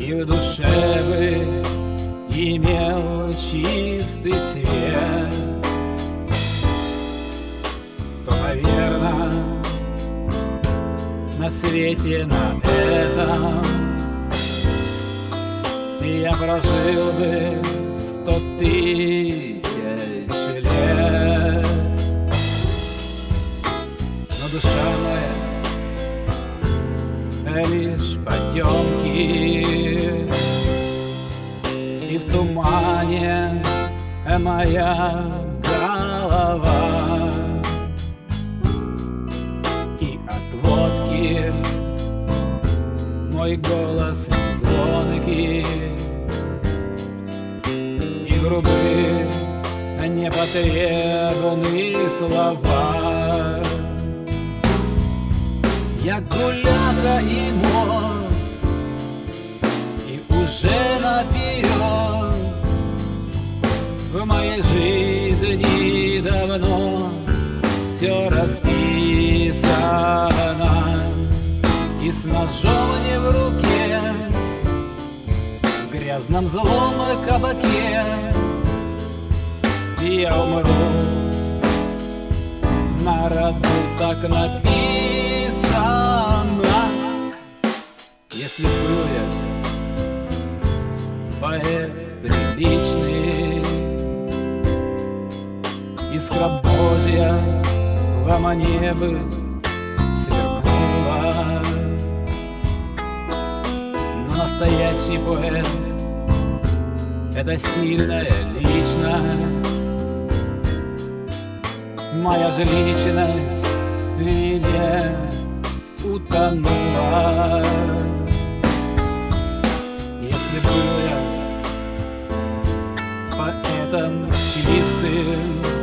И в душе бы имел чистый цвет, то, наверно, на свете на этом я прожил бы 100 000 лет. Но душа моя лишь потемки, и в тумане моя голова, и от водки мой голос звонкий, и грубые непотребные слова. Я гуляка и мор, и уже наперед в моей жизни давно все расписано, и с ножом не в руке, в грязном злом кабаке я умру. На роду так написано. Если был я поэт приличный, искра Божья во мне бы сверкнула, но настоящий поэт — это сильная личность. Моя же личность в вине утонула. Если был я поэтом чистым,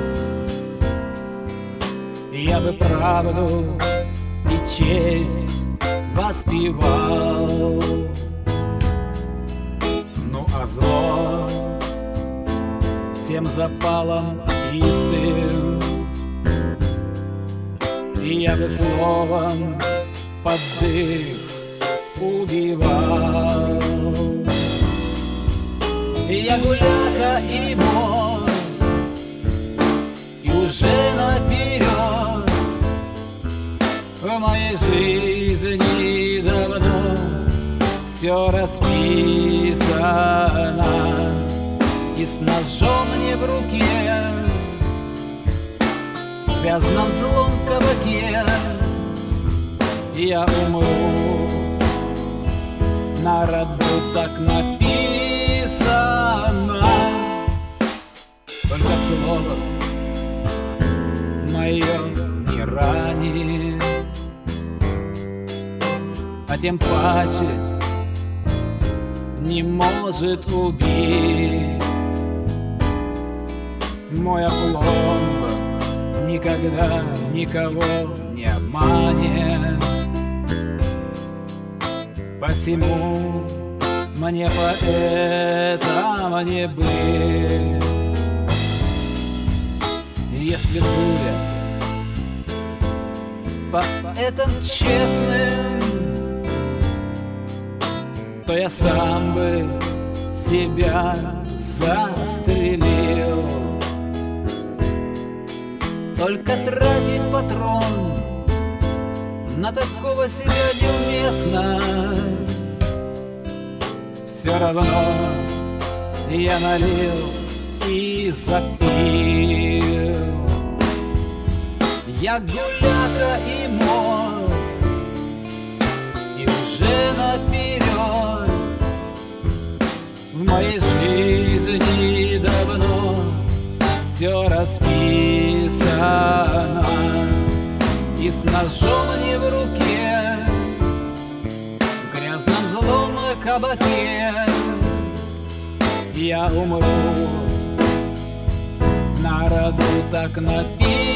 я бы правду и честь воспевал. Ну а зло всем запалом чистым я бы словом под дых убивал. Я гуляка и мор, и уже наперед в моей жизни давно все расписано, и с ножом не в руке, в грязном злом кабаке я умру. На роду так написано, только слово мое не ранит, а тем паче не может убить. Мой опломб никогда никого не обманет, посему мне поэтом не быть. Если был я поэтом честным, то я сам бы себя застрелил. Только тратить патрон на такого себя неуместно. Все равно я налил и запил. Я гуляка и мор, и уже наперед в моей жизни давно все расписано, и с ножом не в руке, в грязном злом кабаке я умру. На роду так написано.